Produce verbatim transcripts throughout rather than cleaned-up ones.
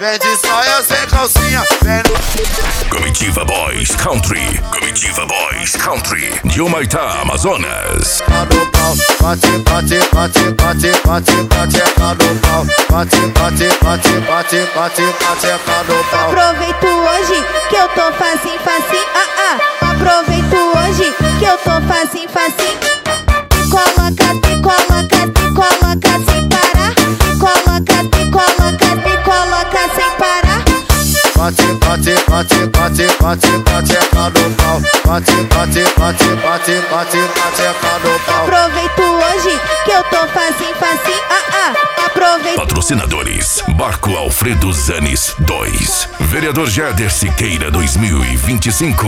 vem de saia sem calcinha, vem no... Comitiva Boys Country, Comitiva Boys Country, de Humaitá, Amazonas. No pau, bate, bate, bate, bate, bate, bate, no pau, bate, bate, bate, bate, bate, bate, no pau. Aproveito hoje que eu tô facinho, facinho, ah ah. Aproveito hoje que eu tô facinho, facinho. Te coloca, te coloca, te coloca sem parar. Te coloca, te coloca, te coloca sem parar. Bate, bate, bate, bate, bate, bate, no pau. Bate, bate, bate, bate, bate, bate, no pau. Aproveito hoje que eu tô facinho, facinho, ah ah. Aproveito. Patrocinadores: Barco Alfredo Zanes dois, Vereador Jader Siqueira dois mil e vinte e cinco.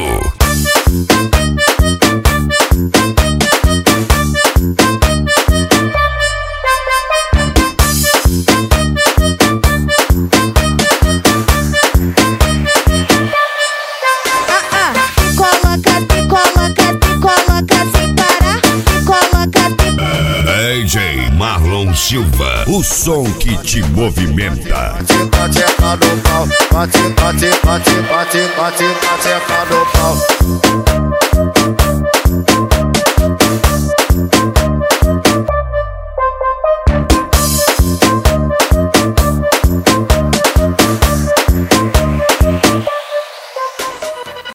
D J Marlon Silva, o som que te movimenta. Bate, bate, no pau, bate, bate, bate, bate, bate, bate, no pau.